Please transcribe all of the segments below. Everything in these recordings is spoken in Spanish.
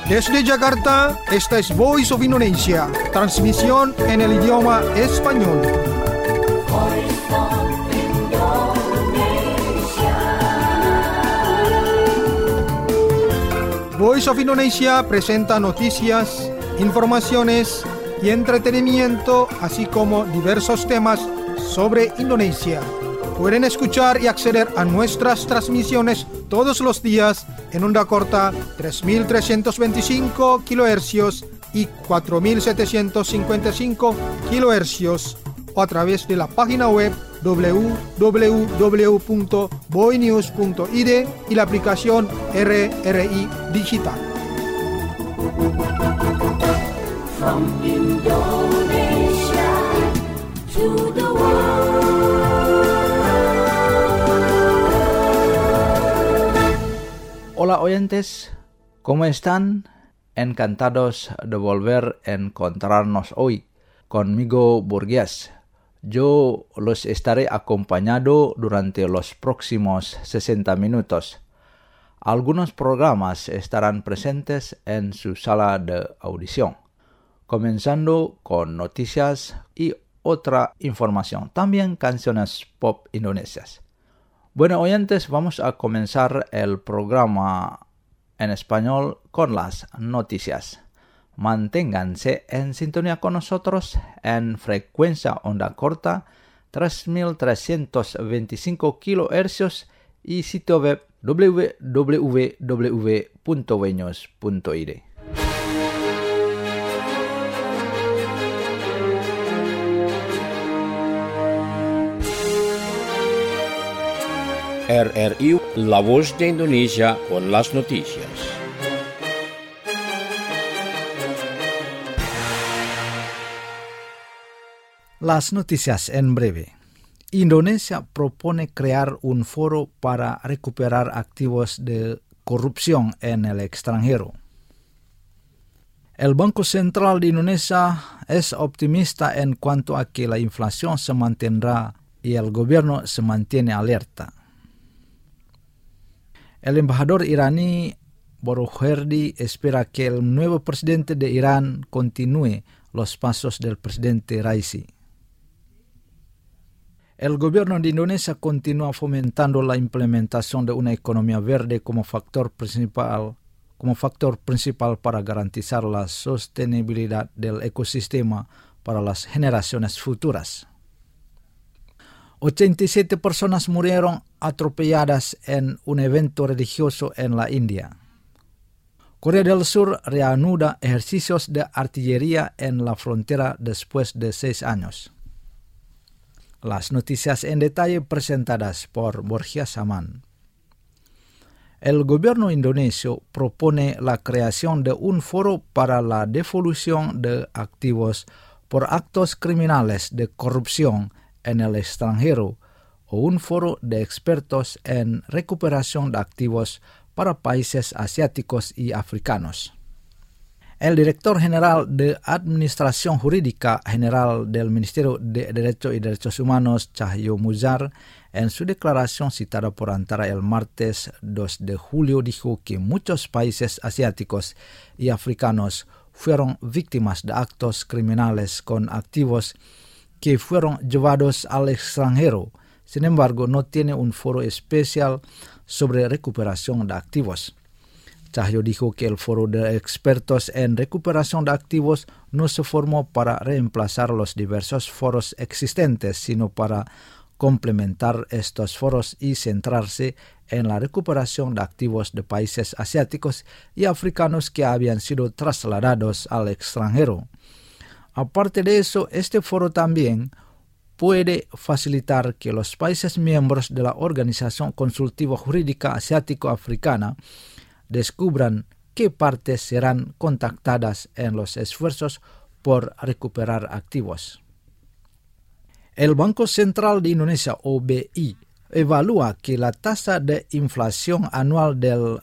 Desde Jakarta, esta es Voice of Indonesia, transmisión en el idioma español. Voice of Indonesia presenta noticias, informaciones y entretenimiento, así como diversos temas sobre Indonesia. Pueden escuchar y acceder a nuestras transmisiones todos los días en onda corta 3.325 kHz y 4.755 kHz o a través de la página web www.boinews.id y la aplicación RRI Digital. From Indonesia to the world. Hola oyentes, ¿cómo están? Encantados de volver a encontrarnos hoy. Conmigo Burgués. Yo los estaré acompañando durante los próximos 60 minutos. Algunos programas estarán presentes en su sala de audición, comenzando con noticias y otra información, también canciones pop indonesias. Bueno, oyentes, vamos a comenzar el programa en español con las noticias. Manténganse en sintonía con nosotros en frecuencia onda corta 3.325 kHz y sitio web www.boinews.id. RRI, La Voz de Indonesia con las noticias. Las noticias en breve. Indonesia propone crear un foro para recuperar activos de corrupción en el extranjero. El Banco Central de Indonesia es optimista en cuanto a que la inflación se mantendrá y el gobierno se mantiene alerta. El embajador iraní Boroherdi espera que el nuevo presidente de Irán continúe los pasos del presidente Raisi. El gobierno de Indonesia continúa fomentando la implementación de una economía verde como factor principal para garantizar la sostenibilidad del ecosistema para las generaciones futuras. 87 personas murieron atropelladas en un evento religioso en la India. Corea del Sur reanuda ejercicios de artillería en la frontera después de 6 años. Las noticias en detalle presentadas por Borja Saman. El gobierno indonesio propone la creación de un foro para la devolución de activos por actos criminales de corrupción en el extranjero o un foro de expertos en recuperación de activos para países asiáticos y africanos. El director general de Administración Jurídica General del Ministerio de Derecho y Derechos Humanos, Cahyo Muzar, en su declaración citada por Antara el martes 2 de julio, dijo que muchos países asiáticos y africanos fueron víctimas de actos criminales con activos que fueron llevados al extranjero. Sin embargo, no tiene un foro especial sobre recuperación de activos. Cahyo dijo que el foro de expertos en recuperación de activos no se formó para reemplazar los diversos foros existentes, sino para complementar estos foros y centrarse en la recuperación de activos de países asiáticos y africanos que habían sido trasladados al extranjero. Aparte de eso, este foro también puede facilitar que los países miembros de la Organización Consultiva Jurídica Asiático-Africana descubran qué partes serán contactadas en los esfuerzos por recuperar activos. El Banco Central de Indonesia, o BI, evalúa que la tasa de inflación anual del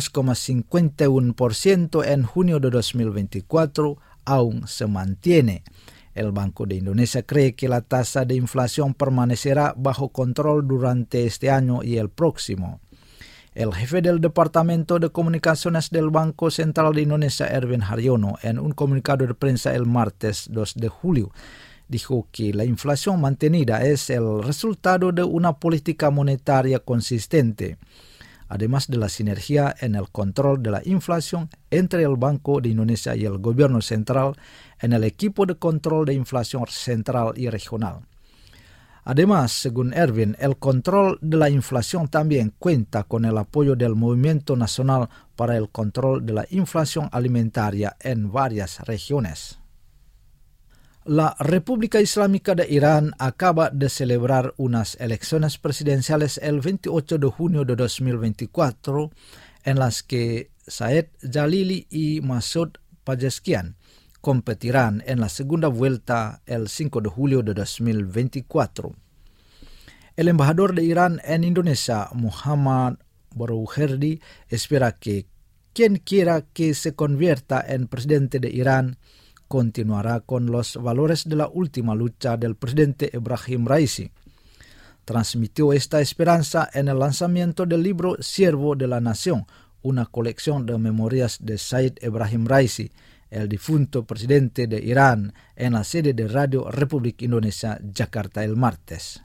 2,51% en junio de 2024 aún se mantiene. El Banco de Indonesia cree que la tasa de inflación permanecerá bajo control durante este año y el próximo. El jefe del Departamento de Comunicaciones del Banco Central de Indonesia, Erwin Haryono, en un comunicado de prensa el martes 2 de julio, dijo que la inflación mantenida es el resultado de una política monetaria consistente, además de la sinergia en el control de la inflación entre el Banco de Indonesia y el gobierno central en el equipo de control de inflación central y regional. Además, según Erwin, el control de la inflación también cuenta con el apoyo del Movimiento Nacional para el Control de la Inflación Alimentaria en varias regiones. La República Islámica de Irán acaba de celebrar unas elecciones presidenciales el 28 de junio de 2024, en las que Said Jalili y Masoud Pezeshkian competirán en la segunda vuelta el 5 de julio de 2024. El embajador de Irán en Indonesia, Muhammad Baroucherdi, espera que quien quiera que se convierta en presidente de Irán continuará con los valores de la última lucha del presidente Ebrahim Raisi. Transmitió esta esperanza en el lanzamiento del libro Siervo de la Nación, una colección de memorias de Said Ebrahim Raisi, el difunto presidente de Irán, en la sede de Radio Republik Indonesia, Jakarta, el martes.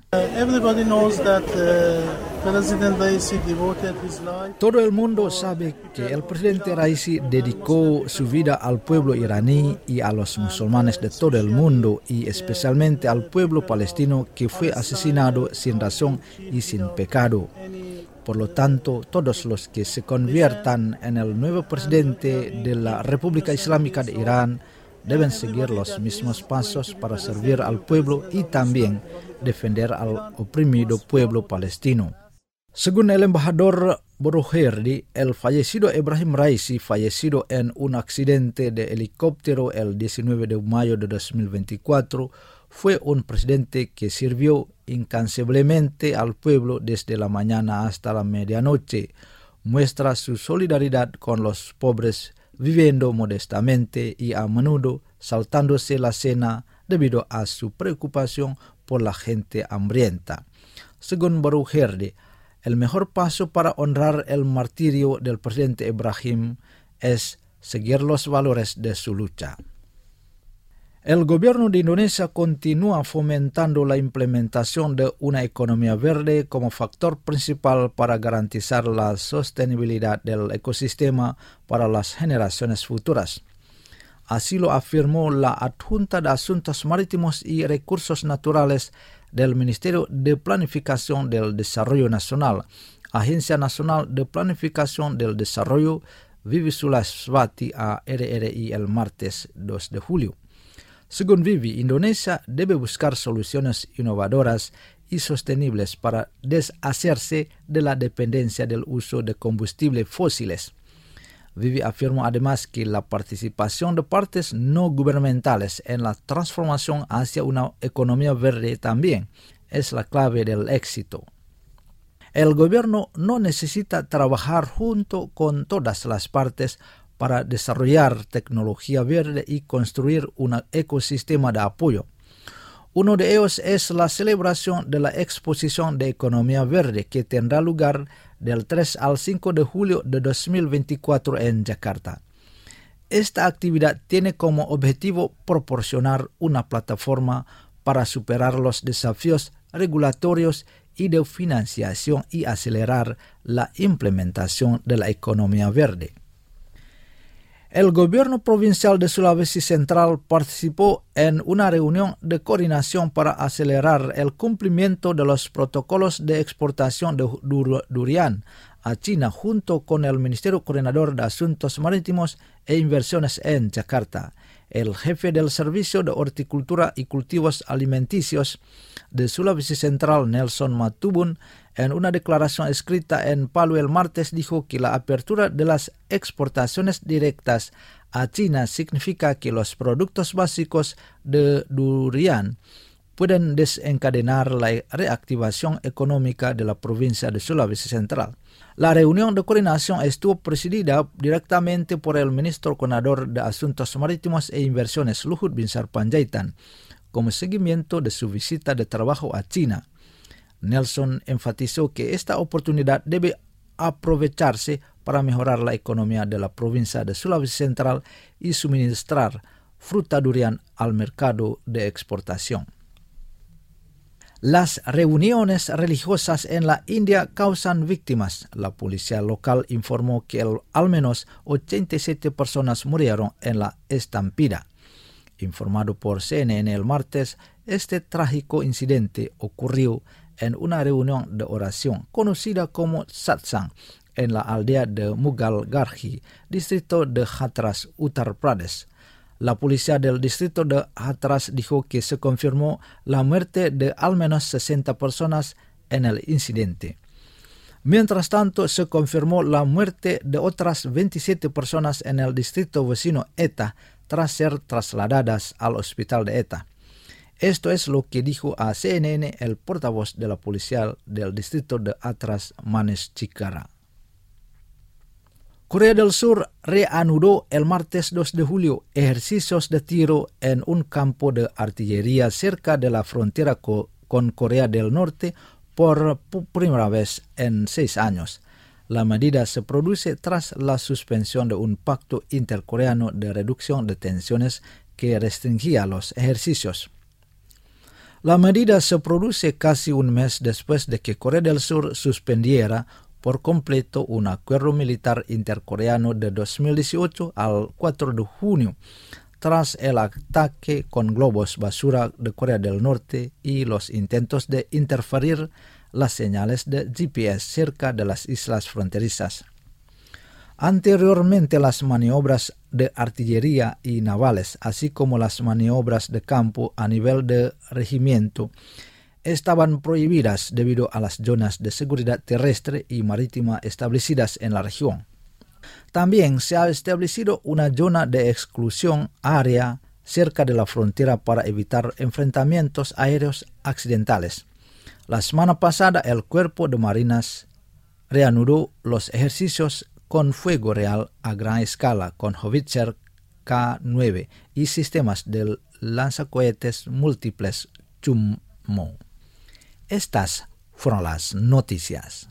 Todo el mundo sabe que el presidente Raisi dedicó su vida al pueblo iraní y a los musulmanes de todo el mundo, y especialmente al pueblo palestino que fue asesinado sin razón y sin pecado. Por lo tanto, todos los que se conviertan en el nuevo presidente de la República Islámica de Irán deben seguir los mismos pasos para servir al pueblo y también defender al oprimido pueblo palestino. Según el embajador Baroucherdi, el fallecido Ebrahim Raisi, fallecido en un accidente de helicóptero el 19 de mayo de 2024, fue un presidente que sirvió incansablemente al pueblo desde la mañana hasta la medianoche. Muestra su solidaridad con los pobres, viviendo modestamente y a menudo saltándose la cena debido a su preocupación por la gente hambrienta. Según Baroucherdi, el mejor paso para honrar el martirio del presidente Ebrahim es seguir los valores de su lucha. El gobierno de Indonesia continúa fomentando la implementación de una economía verde como factor principal para garantizar la sostenibilidad del ecosistema para las generaciones futuras. Así lo afirmó la adjunta de Asuntos Marítimos y Recursos Naturales del Ministerio de Planificación del Desarrollo Nacional, Agencia Nacional de Planificación del Desarrollo, Vivi Sulaswati a RRI el martes 2 de julio. Según Vivi, Indonesia debe buscar soluciones innovadoras y sostenibles para deshacerse de la dependencia del uso de combustibles fósiles. Vivi afirmó además que la participación de partes no gubernamentales en la transformación hacia una economía verde también es la clave del éxito. El gobierno no necesita trabajar junto con todas las partes para desarrollar tecnología verde y construir un ecosistema de apoyo. Uno de ellos es la celebración de la exposición de economía verde que tendrá lugar del 3 al 5 de julio de 2024 en Jakarta. Esta actividad tiene como objetivo proporcionar una plataforma para superar los desafíos regulatorios y de financiación y acelerar la implementación de la economía verde. El gobierno provincial de Sulawesi Central participó en una reunión de coordinación para acelerar el cumplimiento de los protocolos de exportación de durian a China junto con el Ministerio Coordinador de Asuntos Marítimos e Inversiones en Jakarta. El jefe del Servicio de Horticultura y Cultivos Alimenticios de Sulawesi Central, Nelson Matubun, en una declaración escrita en Palu el martes dijo que la apertura de las exportaciones directas a China significa que los productos básicos de durian pueden desencadenar la reactivación económica de la provincia de Sulawesi Central. La reunión de coordinación estuvo presidida directamente por el ministro coordinador de Asuntos Marítimos e Inversiones, Luhut Binsar Panjaitan, como seguimiento de su visita de trabajo a China. Nelson enfatizó que esta oportunidad debe aprovecharse para mejorar la economía de la provincia de Sulawesi Central y suministrar fruta durian al mercado de exportación. Las reuniones religiosas en la India causan víctimas. La policía local informó que al menos 87 personas murieron en la estampida. Informado por CNN el martes, este trágico incidente ocurrió en una reunión de oración conocida como satsang en la aldea de Mughal Garhi, distrito de Hathras, Uttar Pradesh. La policía del distrito de Hathras dijo que se confirmó la muerte de al menos 60 personas en el incidente. Mientras tanto, se confirmó la muerte de otras 27 personas en el distrito vecino Etah tras ser trasladadas al hospital de Etah. Esto es lo que dijo a CNN el portavoz de la policía del distrito de Hathras, Manesh Chikara. Corea del Sur reanudó el martes 2 de julio ejercicios de tiro en un campo de artillería cerca de la frontera con Corea del Norte por primera vez en 6 años. La medida se produce tras la suspensión de un pacto intercoreano de reducción de tensiones que restringía los ejercicios. La medida se produce casi un mes después de que Corea del Sur suspendiera por completo un acuerdo militar intercoreano de 2018 al 4 de junio, tras el ataque con globos basura de Corea del Norte y los intentos de interferir las señales de GPS cerca de las islas fronterizas. Anteriormente, las maniobras de artillería y navales, así como las maniobras de campo a nivel de regimiento, estaban prohibidas debido a las zonas de seguridad terrestre y marítima establecidas en la región. También se ha establecido una zona de exclusión área cerca de la frontera para evitar enfrentamientos aéreos accidentales. La semana pasada, el Cuerpo de Marinas reanudó los ejercicios con fuego real a gran escala con Howitzer K-9 y sistemas de lanzacohetes múltiples Chunmoo. Estas fueron las noticias.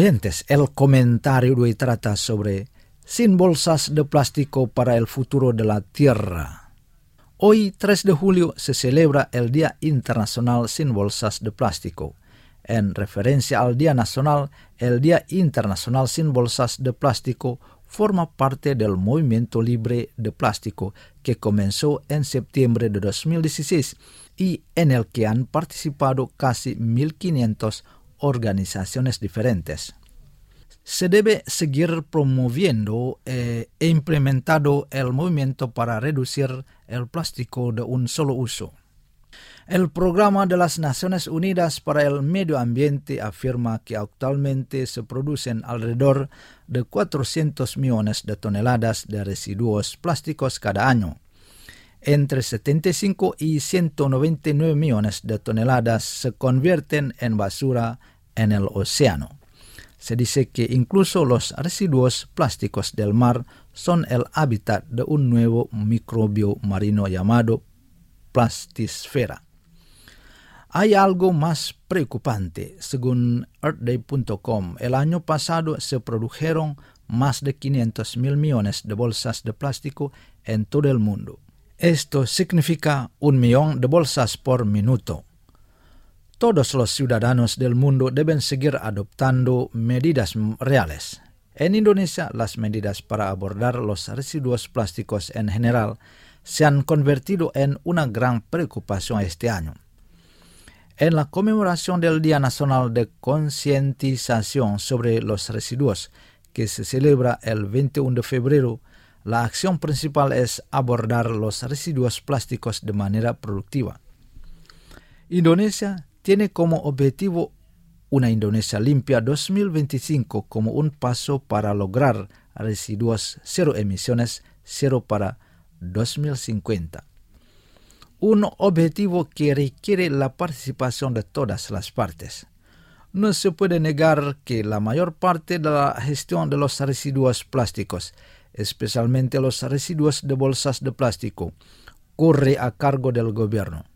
Oyentes, el comentario de hoy trata sobre sin bolsas de plástico para el futuro de la Tierra. Hoy, 3 de julio, se celebra el Día Internacional sin Bolsas de Plástico. En referencia al Día Nacional, el Día Internacional sin Bolsas de Plástico forma parte del movimiento libre de plástico que comenzó en septiembre de 2016 y en el que han participado casi 1.500 organizaciones diferentes. Se debe seguir promoviendo e implementando el movimiento para reducir el plástico de un solo uso. El Programa de las Naciones Unidas para el Medio Ambiente afirma que actualmente se producen alrededor de 400 millones de toneladas de residuos plásticos cada año. Entre 75 y 199 millones de toneladas se convierten en basura en el océano. Se dice que incluso los residuos plásticos del mar son el hábitat de un nuevo microbio marino llamado plastisfera. Hay algo más preocupante. Según earthday.com, el año pasado se produjeron más de 500,000 millones de bolsas de plástico en todo el mundo. Esto significa 1 millón de bolsas por minuto. Todos los ciudadanos del mundo deben seguir adoptando medidas reales. En Indonesia, las medidas para abordar los residuos plásticos en general se han convertido en una gran preocupación este año. En la conmemoración del Día Nacional de Concientización sobre los Residuos, que se celebra el 21 de febrero, la acción principal es abordar los residuos plásticos de manera productiva. Indonesia tiene como objetivo una Indonesia limpia 2025 como un paso para lograr residuos cero emisiones, cero para 2050. Un objetivo que requiere la participación de todas las partes. No se puede negar que la mayor parte de la gestión de los residuos plásticos, especialmente los residuos de bolsas de plástico, corre a cargo del gobierno.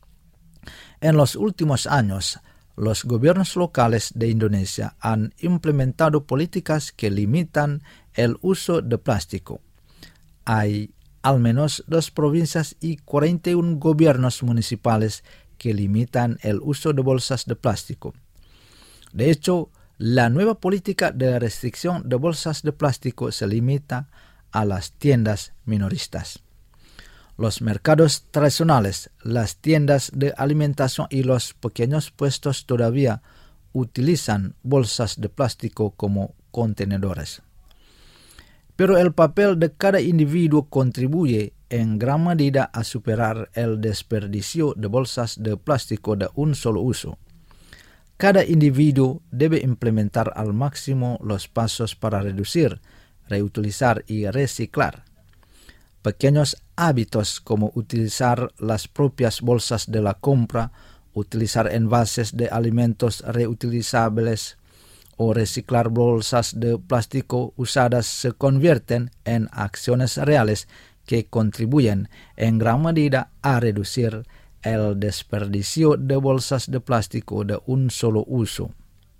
En los últimos años, los gobiernos locales de Indonesia han implementado políticas que limitan el uso de plástico. Hay al menos 2 provincias y 41 gobiernos municipales que limitan el uso de bolsas de plástico. De hecho, la nueva política de restricción de bolsas de plástico se limita a las tiendas minoristas. Los mercados tradicionales, las tiendas de alimentación y los pequeños puestos todavía utilizan bolsas de plástico como contenedores. Pero el papel de cada individuo contribuye en gran medida a superar el desperdicio de bolsas de plástico de un solo uso. Cada individuo debe implementar al máximo los pasos para reducir, reutilizar y reciclar. Pequeños hábitos como utilizar las propias bolsas de la compra, utilizar envases de alimentos reutilizables o reciclar bolsas de plástico usadas se convierten en acciones reales que contribuyen en gran medida a reducir el desperdicio de bolsas de plástico de un solo uso.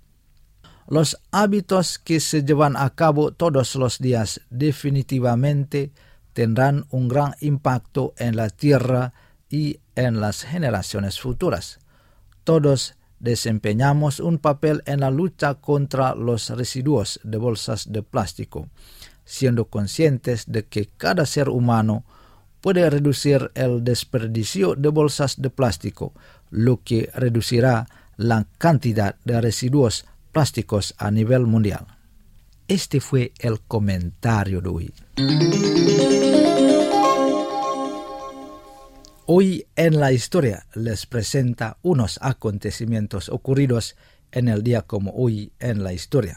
Los hábitos que se llevan a cabo todos los días definitivamente tendrán un gran impacto en la Tierra y en las generaciones futuras. Todos desempeñamos un papel en la lucha contra los residuos de bolsas de plástico, siendo conscientes de que cada ser humano puede reducir el desperdicio de bolsas de plástico, lo que reducirá la cantidad de residuos plásticos a nivel mundial. Este fue el comentario de hoy. Hoy en la historia les presenta unos acontecimientos ocurridos en el día como hoy en la historia.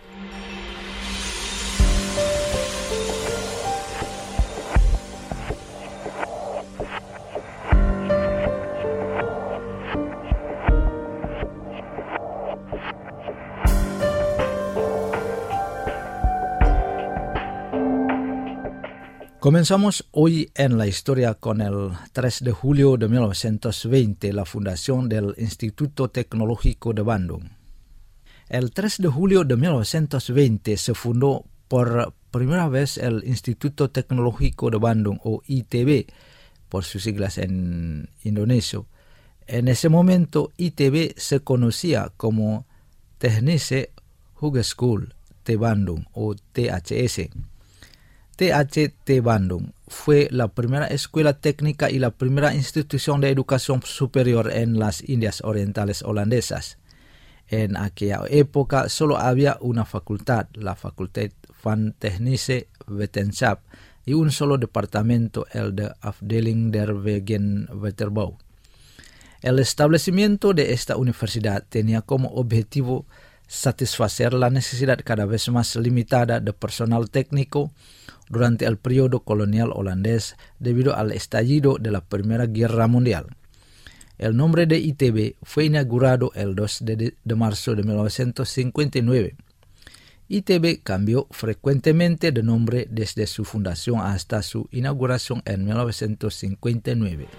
Comenzamos hoy en la historia con el 3 de julio de 1920, la fundación del Instituto Tecnológico de Bandung. El 3 de julio de 1920 se fundó por primera vez el Instituto Tecnológico de Bandung, o ITB, por sus siglas en indonesio. En ese momento, ITB se conocía como Technische Hogeschool te Bandung, o THS. THT Bandung fue la primera escuela técnica y la primera institución de educación superior en las Indias Orientales holandesas. En aquella época solo había una facultad, la Faculteit van Technische Wetenschap, y un solo departamento, el de Afdeling der Wegenwaterbouw. El establecimiento de esta universidad tenía como objetivo satisfacer la necesidad cada vez más limitada de personal técnico durante el periodo colonial holandés debido al estallido de la Primera Guerra Mundial. El nombre de ITB fue inaugurado el 2 de marzo de 1959. ITB cambió frecuentemente de nombre desde su fundación hasta su inauguración en 1959.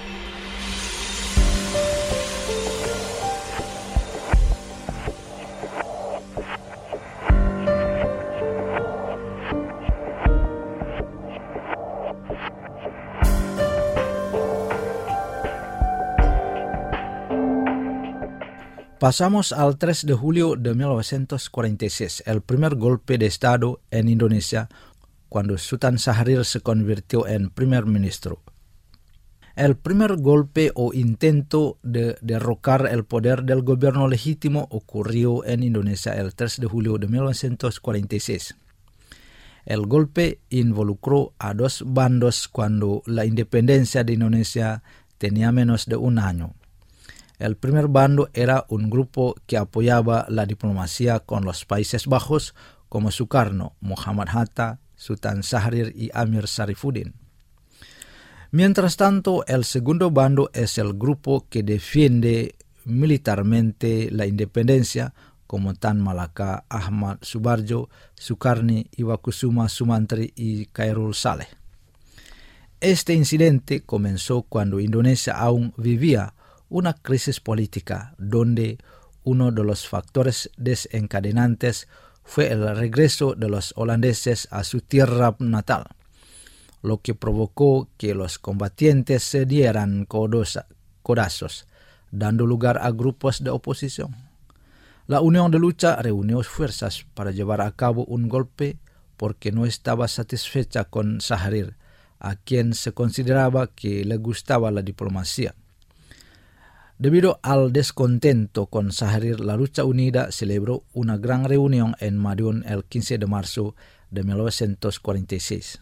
Pasamos al 3 de julio de 1946, el primer golpe de Estado en Indonesia, cuando Sultan Syahrir se convirtió en primer ministro. El primer golpe o intento de derrocar el poder del gobierno legítimo ocurrió en Indonesia el 3 de julio de 1946. El golpe involucró a dos bandos cuando la independencia de Indonesia tenía menos de un año. El primer bando era un grupo que apoyaba la diplomacia con los Países Bajos, como Sukarno, Muhammad Hatta, Sultan Syahrir y Amir Sarifuddin. Mientras tanto, el segundo bando es el grupo que defiende militarmente la independencia, como Tan Malaka, Ahmad Subarjo, Sukarni, Iwakusuma Sumantri y Khairul Saleh. Este incidente comenzó cuando Indonesia aún vivía una crisis política, donde uno de los factores desencadenantes fue el regreso de los holandeses a su tierra natal, lo que provocó que los combatientes se dieran codazos, dando lugar a grupos de oposición. La Unión de Lucha reunió fuerzas para llevar a cabo un golpe porque no estaba satisfecha con Syahrir, a quien se consideraba que le gustaba la diplomacia. Debido al descontento con Syahrir, la Lucha Unida celebró una gran reunión en Madiun el 15 de marzo de 1946.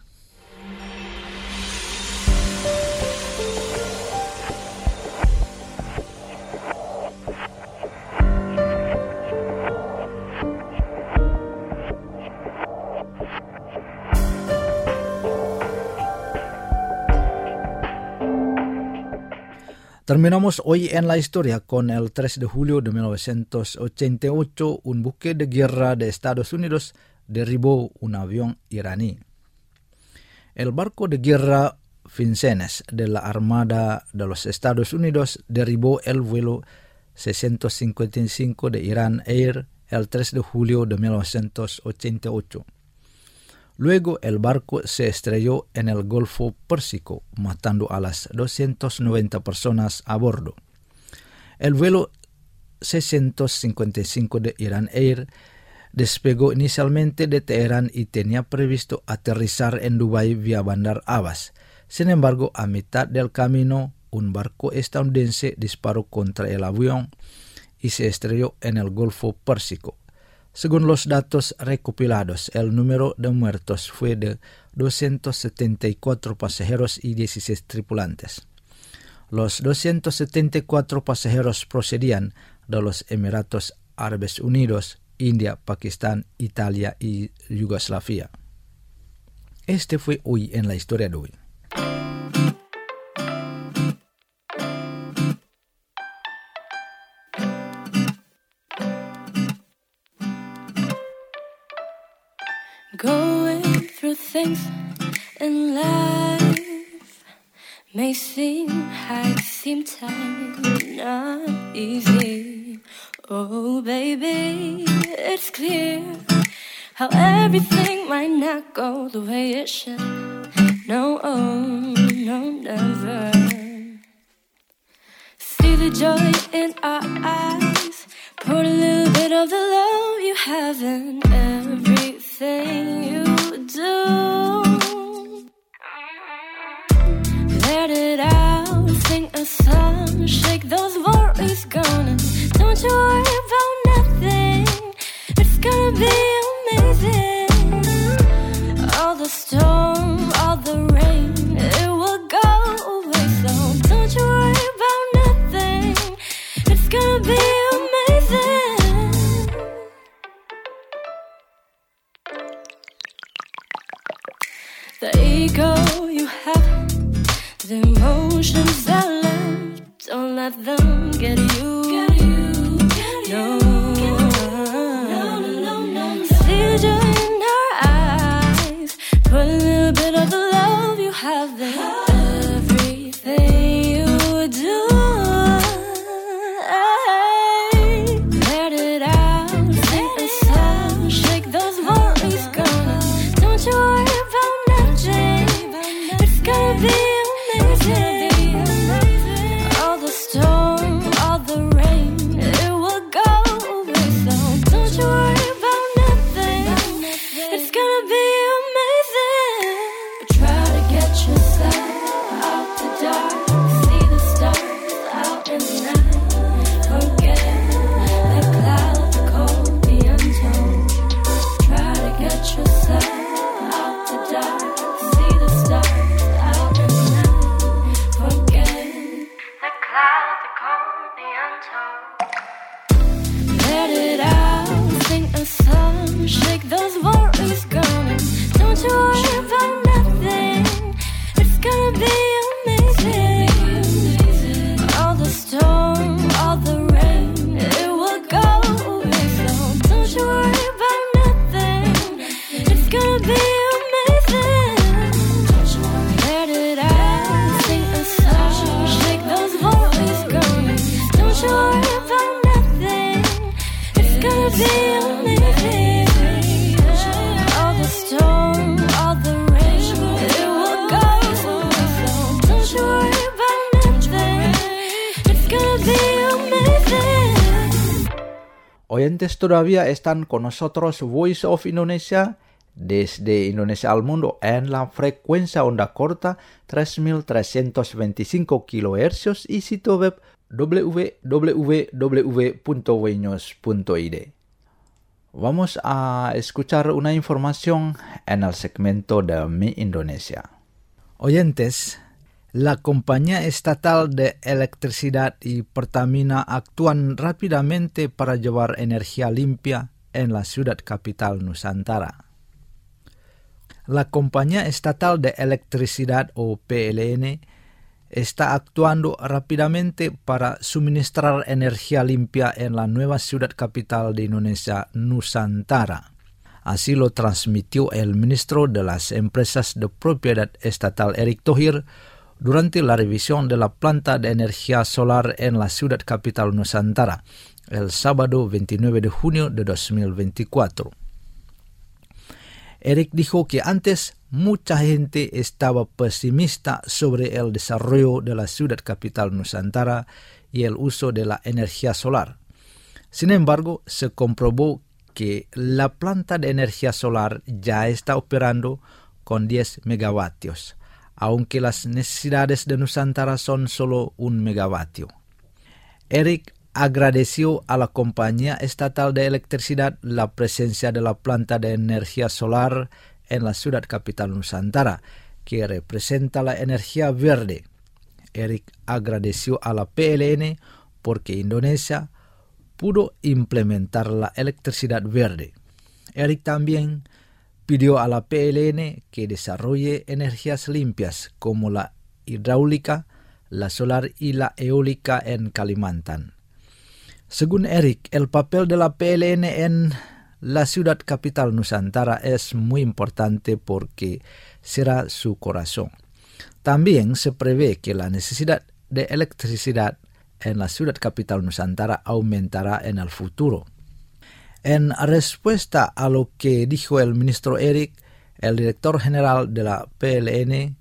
Terminamos hoy en la historia con el 3 de julio de 1988, un buque de guerra de Estados Unidos derribó un avión iraní. El barco de guerra Vincennes de la Armada de los Estados Unidos derribó el vuelo 655 de Iran Air el 3 de julio de 1988. Luego el barco se estrelló en el Golfo Pérsico, matando a las 290 personas a bordo. El vuelo 655 de Iran Air despegó inicialmente de Teherán y tenía previsto aterrizar en Dubái vía Bandar Abbas. Sin embargo, a mitad del camino, un barco estadounidense disparó contra el avión y se estrelló en el Golfo Pérsico. Según los datos recopilados, el número de muertos fue de 274 pasajeros y 16 tripulantes. Los 274 pasajeros procedían de los Emiratos Árabes Unidos, India, Pakistán, Italia y Yugoslavia. Este fue hoy en la historia de hoy. Going through things in life may seem hard, seem time not easy. Oh, baby, it's clear how everything might not go the way it should. No, no, never. See the joy in our eyes. Put a little bit of the love you have in everything you do. Let it out, sing a song, shake those worries gone. Don't you worry about nothing, it's gonna be amazing. All the storm, all the rain, it will go away. So don't you worry about nothing, it's gonna be amazing. The ego you have, the emotions that left, don't let them get you. No. See the joy in our eyes. Put a little bit of the love you have there. Everything you do. Let it out. Sing a song. Shake those worries gone. Don't you worry about nothing. It's gonna be amazing. All the storm, all the rain, it will go away. So don't you worry about nothing. It's gonna be amazing. Try to get yourself out the dark. See the stars out in the night. Forget the cloud, the cold, the untold. Try to get yourself out the dark. See the stars out in the night. Forget the cloud, the cold, the untold. Let it out, sing a song, shake those worries gone. Don't you worry about nothing, it's gonna be amazing. All the storm, all the rain, it will go away. So don't you worry about nothing, it's gonna be amazing. Let it out, sing a song, shake those worries gone. Don't you worry about nothing, it's gonna be amazing. All the storm, all the rain, it will go away. So don't you worry about nothing, it's gonna be amazing. Oyentes, todavía están con nosotros Voice of Indonesia desde Indonesia al mundo en la frecuencia onda corta 3325 kHz y sitio web www.wenews.id. Vamos a escuchar una información en el segmento de Mi Indonesia. Oyentes, la compañía estatal de electricidad y Pertamina actúan rápidamente para llevar energía limpia en la ciudad capital Nusantara. La compañía estatal de electricidad o PLN está actuando rápidamente para suministrar energía limpia en la nueva ciudad capital de Indonesia, Nusantara. Así lo transmitió el ministro de las Empresas de Propiedad Estatal Erick Thohir durante la revisión de la planta de energía solar en la ciudad capital Nusantara, el sábado 29 de junio de 2024. Erick dijo que antes mucha gente estaba pesimista sobre el desarrollo de la ciudad capital Nusantara y el uso de la energía solar. Sin embargo, se comprobó que la planta de energía solar ya está operando con 10 megavatios, aunque las necesidades de Nusantara son solo 1 megavatio. Erick agradeció a la compañía estatal de electricidad la presencia de la planta de energía solar en la ciudad capital Nusantara, que representa la energía verde. Erick agradeció a la PLN porque Indonesia pudo implementar la electricidad verde. Erick también pidió a la PLN que desarrolle energías limpias como la hidráulica, la solar y la eólica en Kalimantan. Según Erick, el papel de la PLN en la ciudad capital Nusantara es muy importante porque será su corazón. También se prevé que la necesidad de electricidad en la ciudad capital Nusantara aumentará en el futuro. En respuesta a lo que dijo el ministro Eric, el director general de la PLN,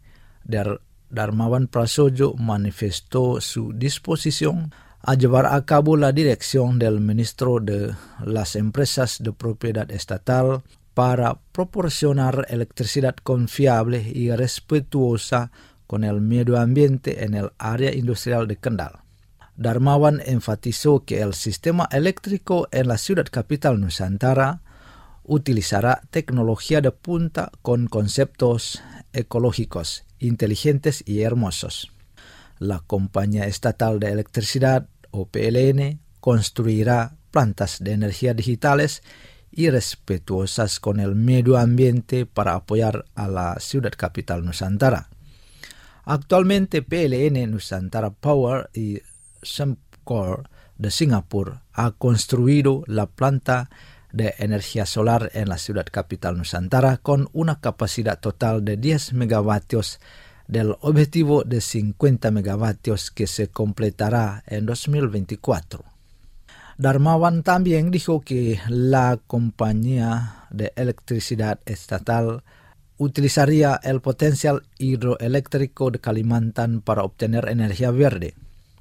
Darmawan Prasojo, manifestó su disposición a llevar a cabo la dirección del ministro de las empresas de propiedad estatal para proporcionar electricidad confiable y respetuosa con el medio ambiente en el área industrial de Kendal. Darmawan enfatizó que el sistema eléctrico en la ciudad capital Nusantara utilizará tecnología de punta con conceptos ecológicos, inteligentes y hermosos. La Compañía Estatal de Electricidad, o PLN, construirá plantas de energía digitales y respetuosas con el medio ambiente para apoyar a la ciudad capital Nusantara. Actualmente, PLN Nusantara Power y Sembcorp de Singapur ha construido la planta de energía solar en la ciudad capital Nusantara con una capacidad total de 10 megavatios del objetivo de 50 megavatios que se completará en 2024. Darmawan también dijo que la compañía de electricidad estatal utilizaría el potencial hidroeléctrico de Kalimantan para obtener energía verde.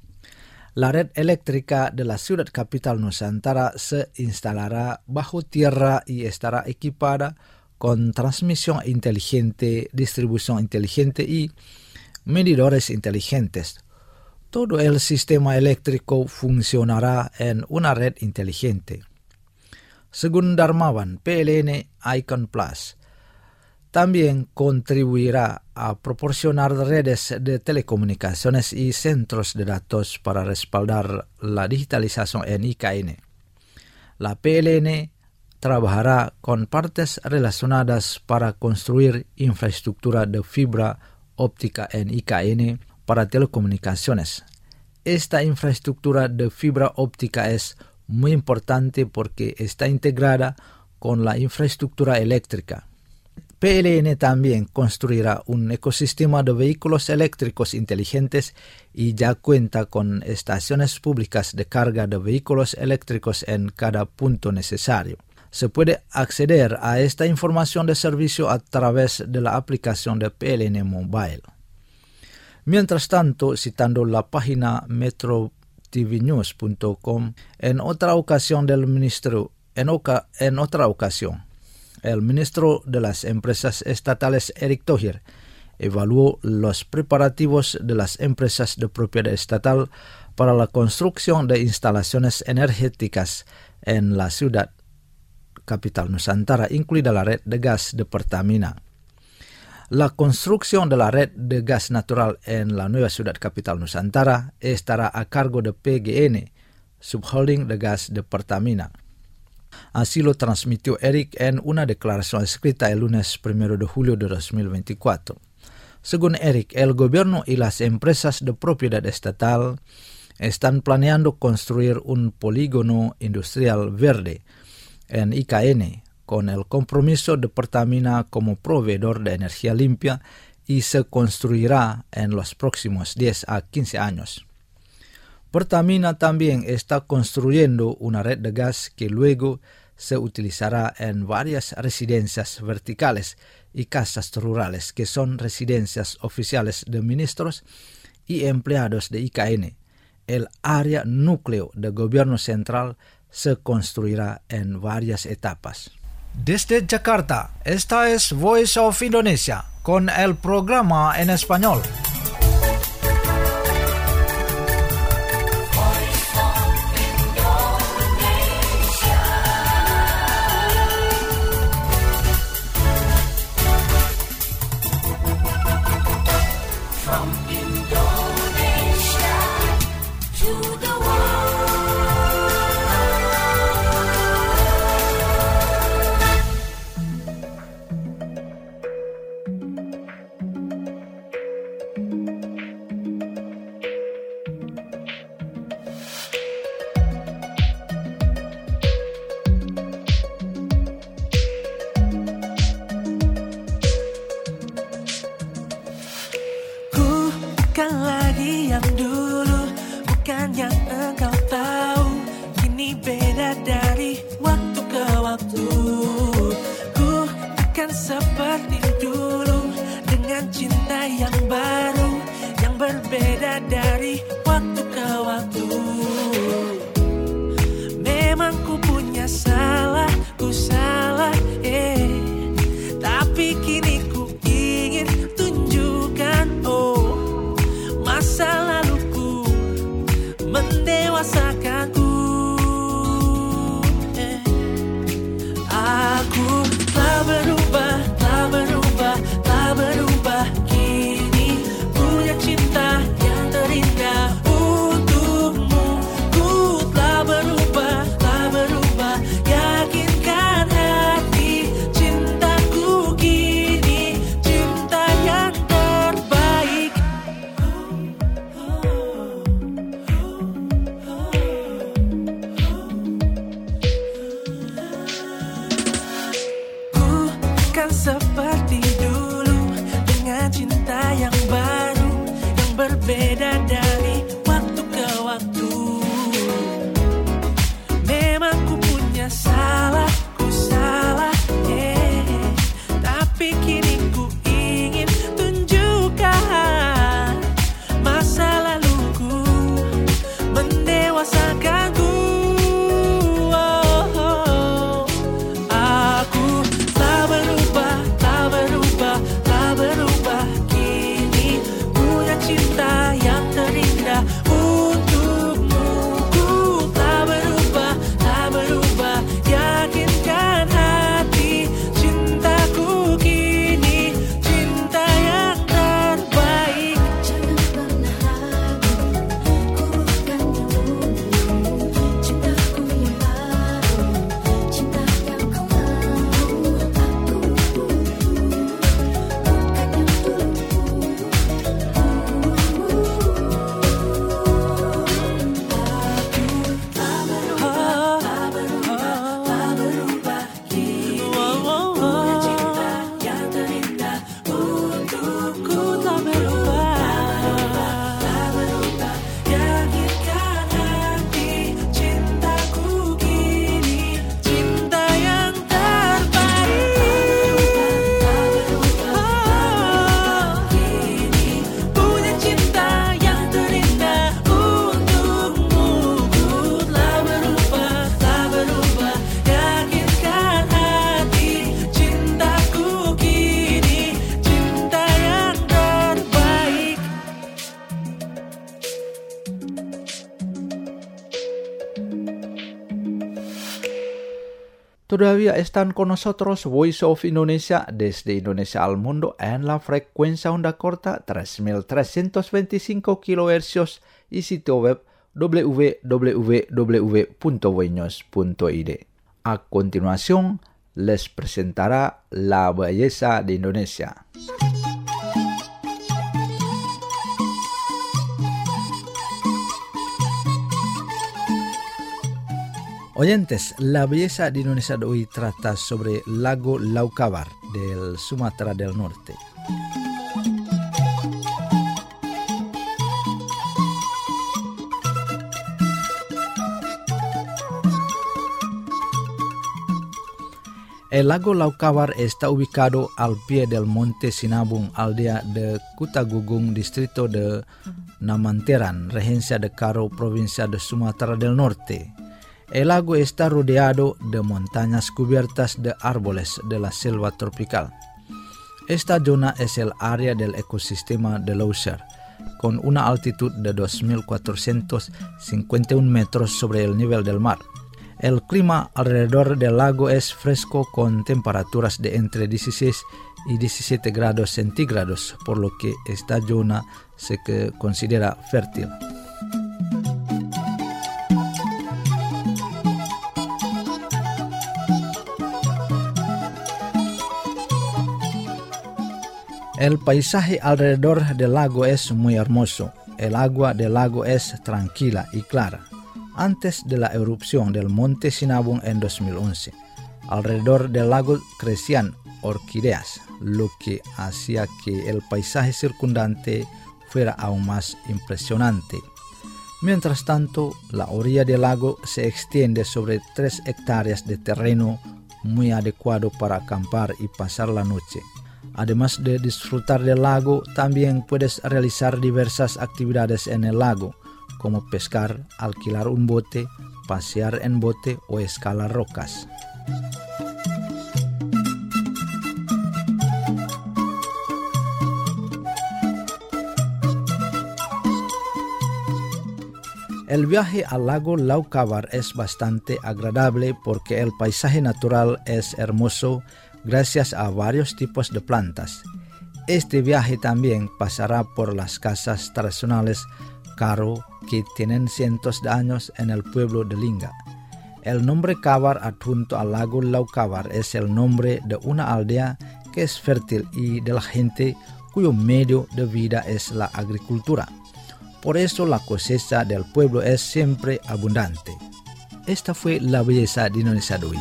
La red eléctrica de la ciudad capital Nusantara se instalará bajo tierra y estará equipada con transmisión inteligente, distribución inteligente y medidores inteligentes. Todo el sistema eléctrico funcionará en una red inteligente. Según Darmawan, PLN Icon Plus también contribuirá a proporcionar redes de telecomunicaciones y centros de datos para respaldar la digitalización en IKN. La PLN trabajará con partes relacionadas para construir infraestructura de fibra óptica en IKN para telecomunicaciones. Esta infraestructura de fibra óptica es muy importante porque está integrada con la infraestructura eléctrica. PLN también construirá un ecosistema de vehículos eléctricos inteligentes y ya cuenta con estaciones públicas de carga de vehículos eléctricos en cada punto necesario. Se puede acceder a esta información de servicio a través de la aplicación de PLN Mobile. Mientras tanto, citando la página metrotvnews.com, en otra ocasión el ministro de las empresas estatales Eric Thohir evaluó los preparativos de las empresas de propiedad estatal para la construcción de instalaciones energéticas en la ciudad capital Nusantara, incluida la red de gas de Pertamina. La construcción de la red de gas natural en la nueva ciudad capital Nusantara estará a cargo de PGN, subholding de gas de Pertamina. Así lo transmitió Eric en una declaración escrita el lunes 1 de julio de 2024. Según Eric, el gobierno y las empresas de propiedad estatal están planeando construir un polígono industrial verde en IKN, con el compromiso de Pertamina como proveedor de energía limpia, y se construirá en los próximos 10 a 15 años. Pertamina también está construyendo una red de gas que luego se utilizará en varias residencias verticales y casas rurales, que son residencias oficiales de ministros y empleados de IKN. El área núcleo del gobierno central se construirá en varias etapas. Desde Jakarta, esta es Voice of Indonesia, con el programa en español. hanya engkau tahu, kini beda dari waktu ke waktu. Ku akan seperti dulu dengan cinta yang baru, yang berbeda dari waktu ke waktu. Memang ku punya salah, ku salah, tapi kini ku ingin tunjukkan, masa laluku mendewasakanku. Aku telah berubah, telah berubah, telah berubah. Kini punya cinta yang terindah untukmu. Ku telah berubah, telah berubah. Yakinkan hati, cintaku kini cinta yang terbaik. Ku akan seperti dulu dengan cinta yang baru, yang berbeda dari waktu ke waktu. Memang ku punya salah, ku salah, tapi kini ku ingin tunjukkan, masa laluku mendewasakanku. Aku telah berubah, telah berubah, telah berubah. Kini punya cinta yang terindah untukmu. Ku telah berubah, telah berubah. Yakinkan hati, cintaku kini cinta yang terbaik. Jangan pernah ragu, ku bukan yang dulu. Cintaku yang baru, cinta yang kau mau. Aku bukan yang dulu. Todavía están con nosotros Voice of Indonesia desde Indonesia al mundo en la frecuencia onda corta 3325 kHz y sitio web www.voinews.id. A continuación, les presentará la belleza de Indonesia. Oyentes, la belleza de Indonesia de hoy trata sobre Lago Laukabar del Sumatera del Norte. El lago Laukabar está ubicado al pie del monte Sinabung, aldea de Kutagugung, distrito de Namanteran, regencia de Karo, provincia de Sumatera del Norte. El lago está rodeado de montañas cubiertas de árboles de la selva tropical. Esta zona es el área del ecosistema de Leuser, con una altitud de 2.451 metros sobre el nivel del mar. El clima alrededor del lago es fresco con temperaturas de entre 16 y 17 grados centígrados, por lo que esta zona se considera fértil. El paisaje alrededor del lago es muy hermoso. El agua del lago es tranquila y clara. Antes de la erupción del monte Sinabung en 2011, alrededor del lago crecían orquídeas, lo que hacía que el paisaje circundante fuera aún más impresionante. Mientras tanto, la orilla del lago se extiende sobre 3 hectáreas de terreno muy adecuado para acampar y pasar la noche. Además de disfrutar del lago, también puedes realizar diversas actividades en el lago, como pescar, alquilar un bote, pasear en bote o escalar rocas. El viaje al lago Laucavar es bastante agradable porque el paisaje natural es hermoso gracias a varios tipos de plantas. Este viaje también pasará por las casas tradicionales Karo que tienen cientos de años en el pueblo de Lingga. El nombre Kavar adjunto al lago Laucavar es el nombre de una aldea que es fértil y de la gente cuyo medio de vida es la agricultura. Por eso la cosecha del pueblo es siempre abundante. Esta fue la belleza de Indonesia de hoy.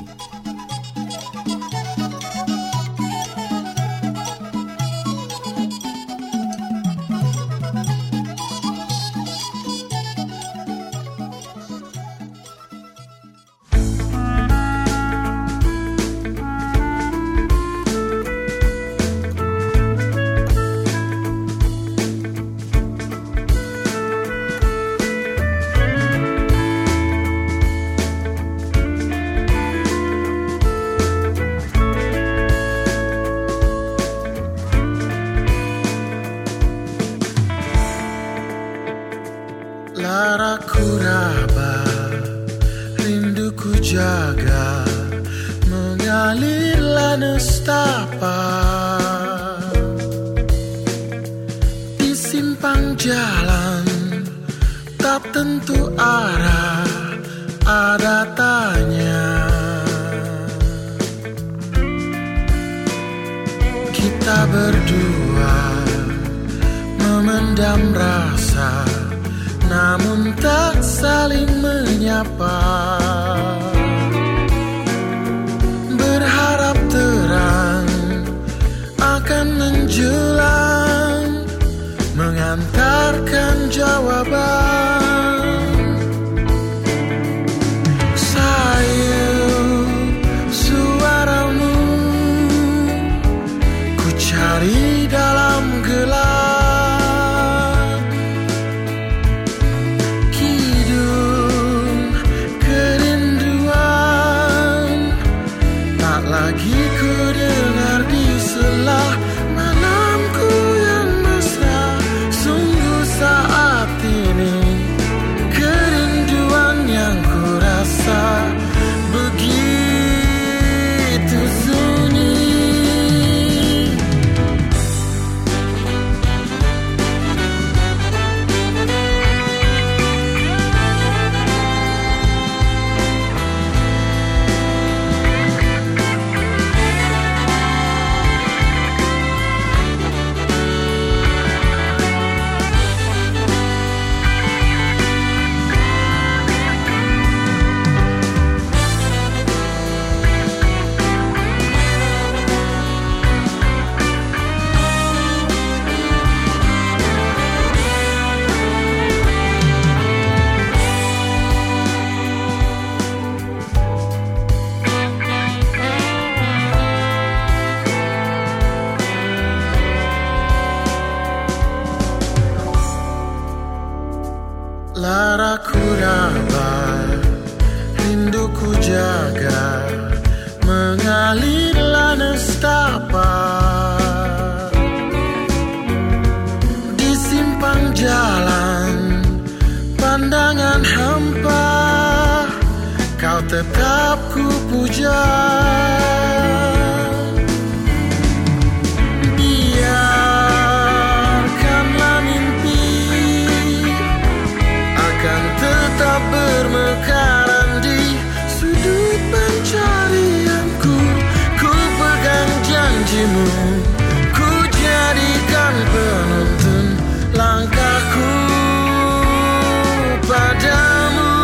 Laraku raba, rinduku jaga, mengalirlah nestapa. Di simpang jalan, tak tentu arah, ada tanya. Kita berdua memendam rasa, namun tak saling menyapa. Berharap terang akan menjulang, mengantarkan jawaban. Sayu suaramu ku cari dalam gelap. Lagi ku dengar di selah malamku yang mesra. Sungguh saat ini kerinduan yang ku rasa begitu sunyi. Laraku raba, rinduku jaga, mengalirlah nestapa. Di simpang jalan, pandangan hampa, kau tetap ku puja. Tetap bermekaran di sudut pencarianku. Ku pegang janjimu, ku jadikan penuntun langkahku padamu.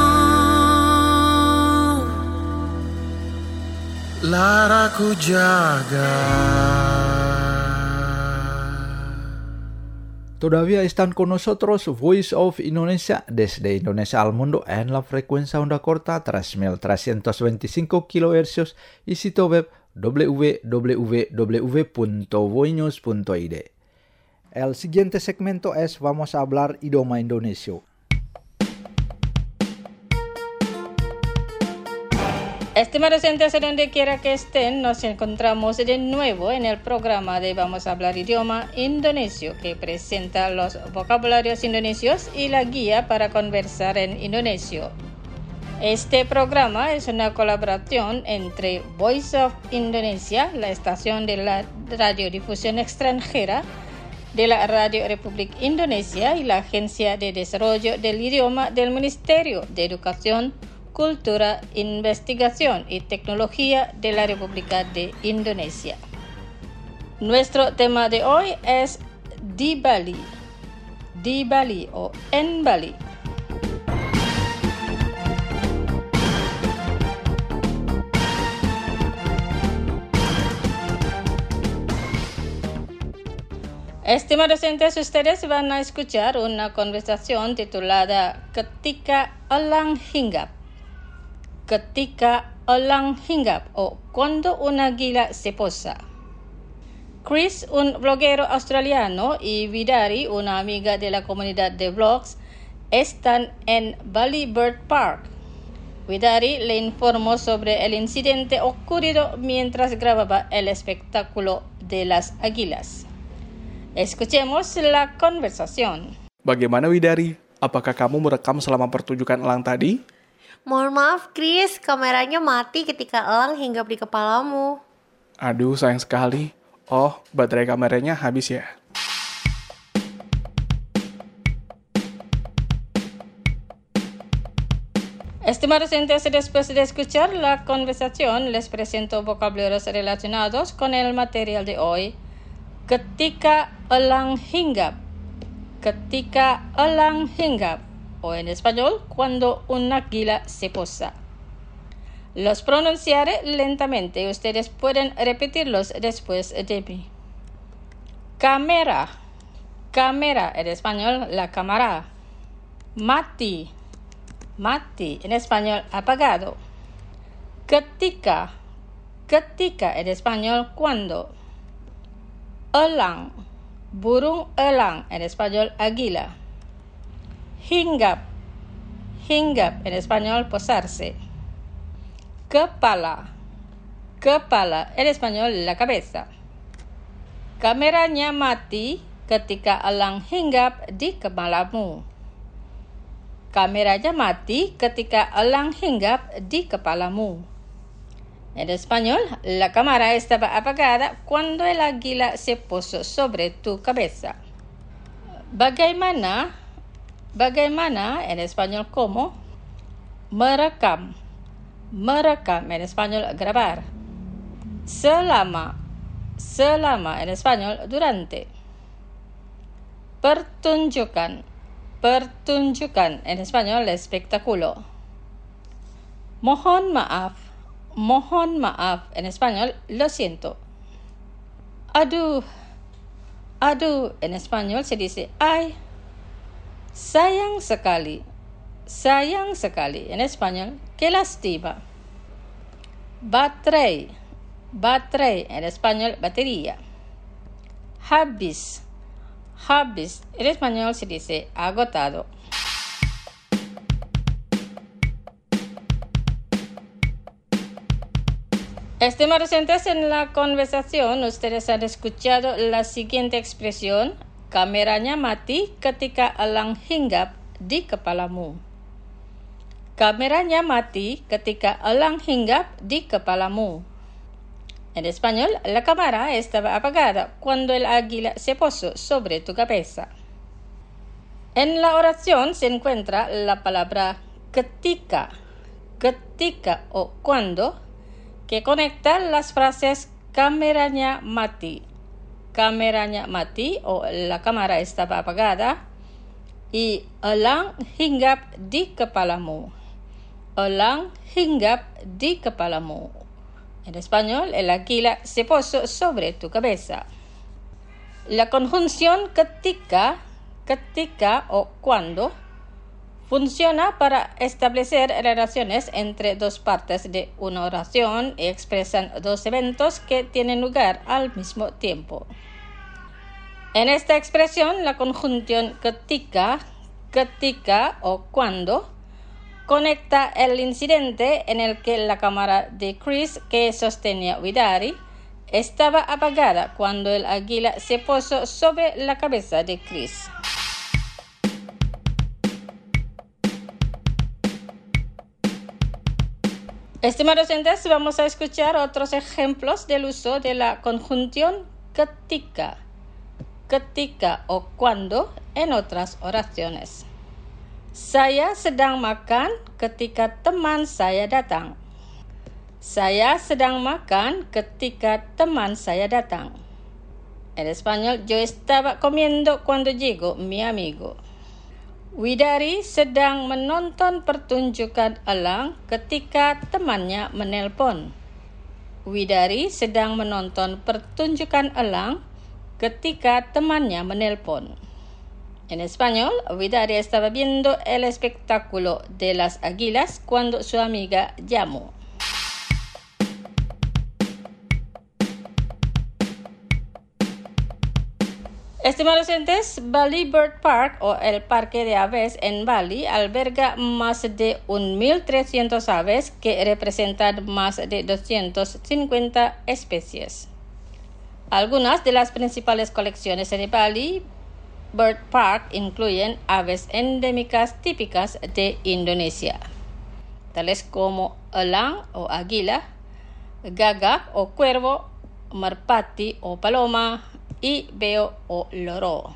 Laraku jaga. Todavía están con nosotros Voice of Indonesia desde Indonesia al mundo en la frecuencia onda corta 3.325 kHz y sitio web www.voinews.id. El siguiente segmento es Vamos a hablar idioma indonesio. Estimados oyentes, donde quiera que estén, nos encontramos de nuevo en el programa de Vamos a hablar idioma indonesio, que presenta los vocabularios indonesios y la guía para conversar en indonesio. Este programa es una colaboración entre Voice of Indonesia, la estación de la radiodifusión extranjera de la Radio Republik Indonesia, y la Agencia de Desarrollo del Idioma del Ministerio de Educación, Cultura, Investigación y Tecnología de la República de Indonesia. Nuestro tema de hoy es di Bali o en Bali. Estimados oyentes, ustedes van a escuchar una conversación titulada Ketika Elang Hinggap. Ketika elang hinggap o cuando una águila se posa. Chris, un bloguero australiano, y Widari, una amiga de la comunidad de blogs, están en Bali Bird Park. Widari le informó sobre el incidente ocurrido mientras grababa el espectáculo de las águilas. Escuchemos la conversación. Bagaimana Widari? Apakah kamu merekam selama pertunjukan elang tadi? Mohon maaf, Chris, kameranya mati ketika elang hinggap di kepalamu. Aduh, sayang sekali. Oh, baterai kameranya habis ya. Estimados oyentes, después de escuchar la conversación, les presento vocabularios relacionados con el material de hoy. Ketika elang hinggap. Ketika elang hinggap. O en español, cuando una águila se posa. Los pronunciaré lentamente. Ustedes pueden repetirlos después de mí. Cámara. Cámara, en español, la cámara. Mati. Mati, en español, apagado. Ketika. Ketika, en español, cuando. Elang. Burung elang, en español, águila. Hinggap. Hinggap, en español, posarse. Kepala. Kepala, en español, la cabeza. Kameranya mati ketika elang hinggap di kepalamu. Kameranya mati ketika elang hinggap di kepalamu. En español, la cámara estaba apagada cuando el águila se posó sobre tu cabeza. Bagaimana? Bagaimana, en español, ¿cómo? Merekam. Merekam, en español, grabar. Selama. Selama, en español, durante. Pertunjukan. Pertunjukan, en español, espectáculo. Mohon maaf. Mohon maaf, en español, lo siento. Aduh. Aduh, en español se dice ay. Sayang sekali. Sayang sekali. En español, qué lástima. Baterai. Baterai. En español, batería. Habis. Habis. En español se dice agotado. Estimados oyentes, en la conversación ustedes han escuchado la siguiente expresión. Kameranya mati ketika elang hinggap di kepalamu. Kameranya mati ketika elang hinggap di kepalamu. En español, la cámara estaba apagada cuando el águila se posó sobre tu cabeza. En la oración se encuentra la palabra ketika, ketika o cuando, que conecta las frases kameranya mati. Kameranya mati o la cámara estaba apagada y elang hinggap di kepalamu. Elang hinggap di kepalamu. En español, el águila se posó sobre tu cabeza. La conjunción ketika ketika o cuando funciona para establecer relaciones entre dos partes de una oración y expresan dos eventos que tienen lugar al mismo tiempo. En esta expresión, la conjunción ketika o cuando conecta el incidente en el que la cámara de Chris, que sostenía Widari, estaba apagada cuando el águila se posó sobre la cabeza de Chris. Estimados oyentes, vamos a escuchar otros ejemplos del uso de la conjunción ketika o cuando en otras oraciones. Saya sedang makan ketika teman saya datang. Saya sedang makan ketika teman saya datang. En español, yo estaba comiendo cuando llegó mi amigo. Widari sedang menonton pertunjukan elang ketika temannya menelpon. Widari sedang menonton pertunjukan elang ketika temannya menelpon. En español, Widari estaba viendo el espectáculo de las águilas cuando su amiga llamó. Estimados oyentes, Bali Bird Park o el Parque de Aves en Bali alberga más de 1.300 aves que representan más de 250 especies. Algunas de las principales colecciones de Bali Bird Park incluyen aves endémicas típicas de Indonesia, tales como elang o águila, gagak o cuervo, merpati o paloma, y beo o loro.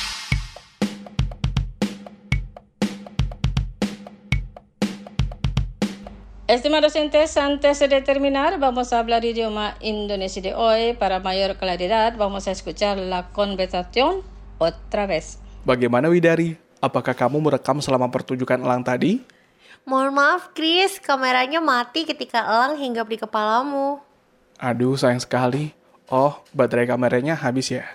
Estimados oyentes, antes de terminar, vamos a hablar idioma indonesio de hoy. Para mayor claridad, vamos a escuchar la conversación otra vez. Bagaimana Widari? Apakah kamu merekam selama pertunjukan elang tadi? Mohon maaf, Chris, kameranya mati ketika elang hinggap di kepalamu. Aduh, sayang sekali. Oh, baterai kameranya habis ya?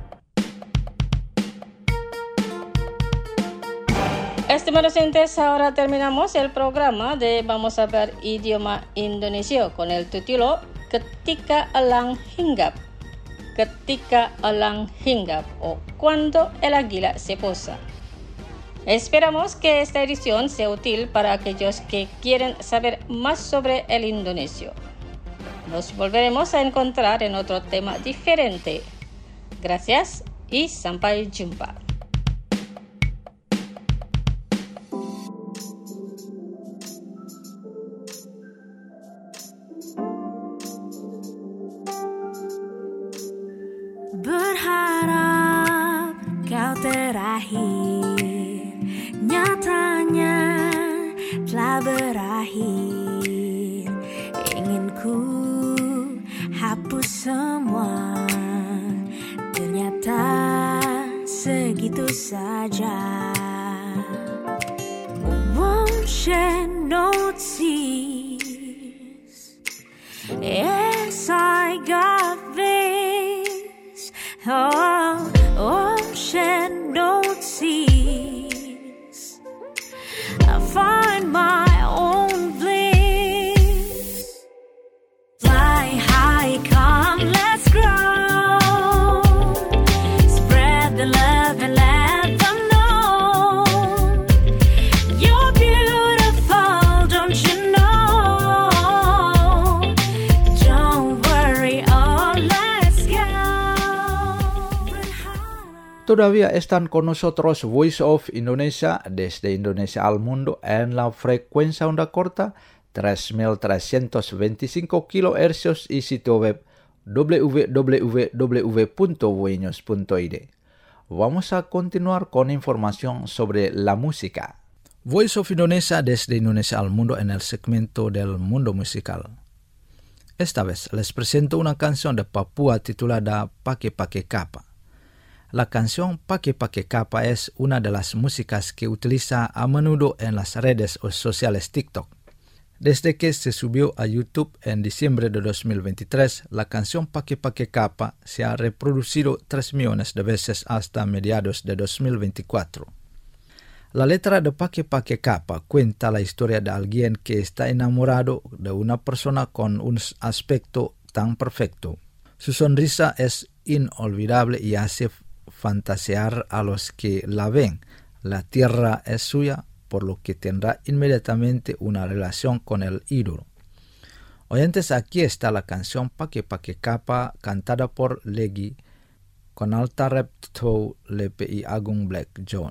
Estimados oyentes, ahora terminamos el programa de Vamos a Hablar Idioma Indonesio con el título Ketika Elang Hinggap. Ketika elang hinggap o cuando el águila se posa. Esperamos que esta edición sea útil para aquellos que quieren saber más sobre el indonesio. Nos volveremos a encontrar en otro tema diferente. Gracias y sampai jumpa. Berharap kau terakhir, nyatanya telah berakhir. Ingin ku hapus semua, ternyata segitu saja. Won't shed no tears. Yes, I got this. Oh, shed no tears. I find my own bliss. Fly high, come, let's grow. Spread the love and let them know you're beautiful, don't you know? Don't worry, oh, let's go. Todavía están con nosotros Voice of Indonesia desde Indonesia al mundo en la frecuencia onda corta 3.325 kHz y sitio web www.voinews.id. Vamos a continuar con información sobre la música. Voice of Indonesia desde Indonesia al mundo en el segmento del mundo musical. Esta vez les presento una canción de Papua titulada Pake Pake Kapa. La canción Pake Pake Kapa es una de las músicas que utiliza a menudo en las redes sociales TikTok. Desde que se subió a YouTube en diciembre de 2023, la canción Pake Pake Kapa se ha reproducido 3 millones de veces hasta mediados de 2024. La letra de Pake Pake Kapa cuenta la historia de alguien que está enamorado de una persona con un aspecto tan perfecto. Su sonrisa es inolvidable y hace fantasear a los que la ven. La tierra es suya, por lo que tendrá inmediatamente una relación con el ídolo. Oyentes, aquí está la canción Pake Pake Kapa cantada por Legi con alta rep to LPI Agung Black John.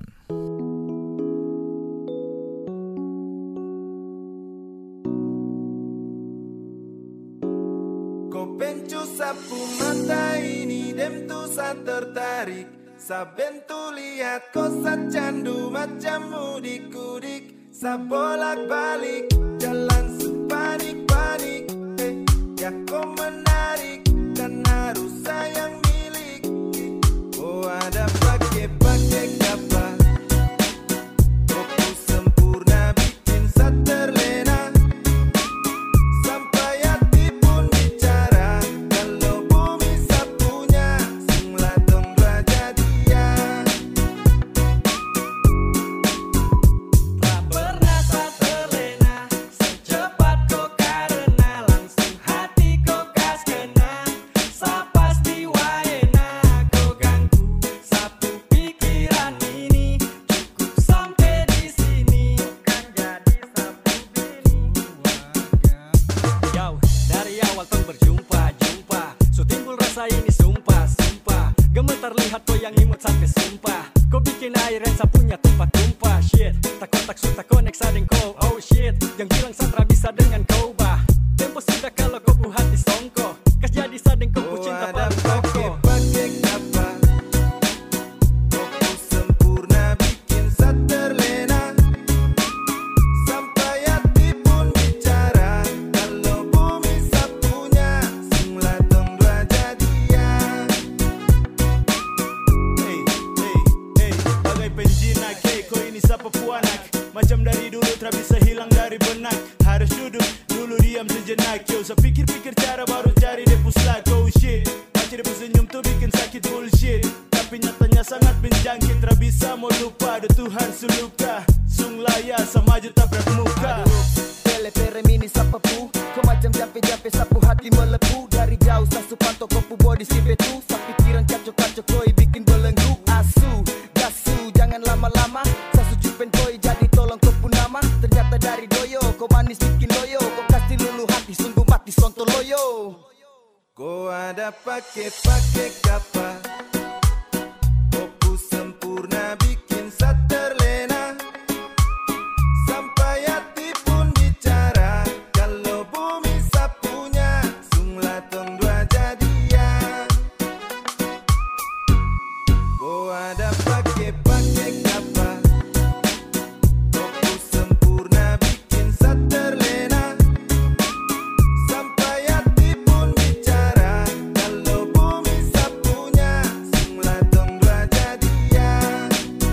Kau pencu sapu mata ini dem tu sa tertarik. Saben tu lihat kau sa candu macam mudik-kudik. Sa bolak-balik jalan sepanik-panik. Ya kau menarik dan harus sayang milik. Oh ada pake-pake kapa. Koku sempurna bikin sa terlena. Sampai hati pun bicara. Kalau bumi sa punya. Sunglah dong dua jadian. Tak pernah sa terlena. Secepat kau karena langsung hati kau kas kena. Sa pasti waena kau ganggu. Sapu pikiran ini. Cukup sampai di sini. Kan jadi sapu bini. Yo, dari awal tong berjumpa. So timbul rasa ini sumpah. Gemetar lihat kau yang imut sampai sumpah. Kau bikin air yang sapunya tumpah-tumpah. Shit, tak kontak tak connect sadeng kau. Oh shit, yang bilang satra bisa dengan kau bah. Tempo sudah kalau kau pu hati songko. Kas jadi sadeng kau pu cinta paling koko. Pake kapa. Koku sempurna bikin sa terlena. Sampai hati pun bicara. Kalau bumi sa punya. Sunglah dong dua jadian. Bagai penjinak, kau ini siapa puanak. Macam dari dulu tak bisa hilang dari benak. Harus duduk dulu diam sejenak. Yo, saya pikir-pikir cara baru cari depus lah. Oh shit, baca depus senyum tuh bikin sakit bullshit. Tapi nyatanya sangat menjangkit. Tak bisa mau lupa ada Tuhan suluka. Sung laya sama aja tabrak muka. Tele mini sapapu. Kau macam jape-jape sapu hati melepuh. Dari jauh sasu pantok kopu body si betu. Sa pikiran kacau-kacau koi bikin belenggu. Asu, gasu, jangan lama-lama. Sasu jupen koi jadi tolong kau pun nama. Ternyata dari doyo, kau manis bikin loyo. Kau kasih lulu hati sungguh mati sonto loyo. Kau ada pake-pake kapa. Koku sempurna bikin sa terlena. Sampai hati pun bicara. Kalau bumi sa punya. Sunglah tong dua jadian. Kau ada pake-pake kapa. Koku sempurna bikin sa terlena. Sampai hati pun bicara. Kalau bumi sa punya. Sunglah tong dua jadian.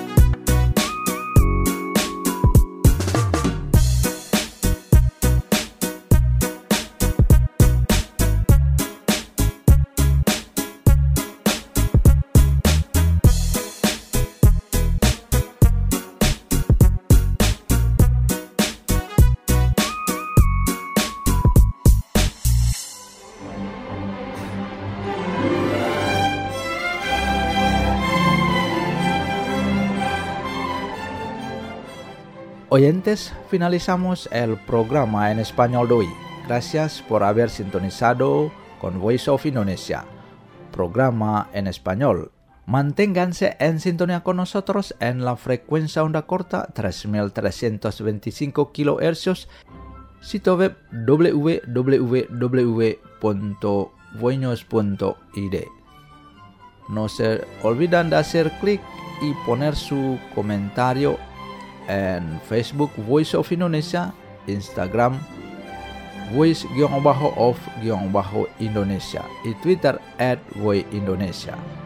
Oyentes, finalizamos el programa en español de hoy. Gracias por haber sintonizado con Voice of Indonesia, programa en español. Manténganse en sintonía con nosotros en la frecuencia onda corta 3325 kHz, sitio web www.voinos.id. No se olviden de hacer clic y poner su comentario en Facebook Voice of Indonesia, Instagram Voice_of_Indonesia y Twitter @voiceindonesia.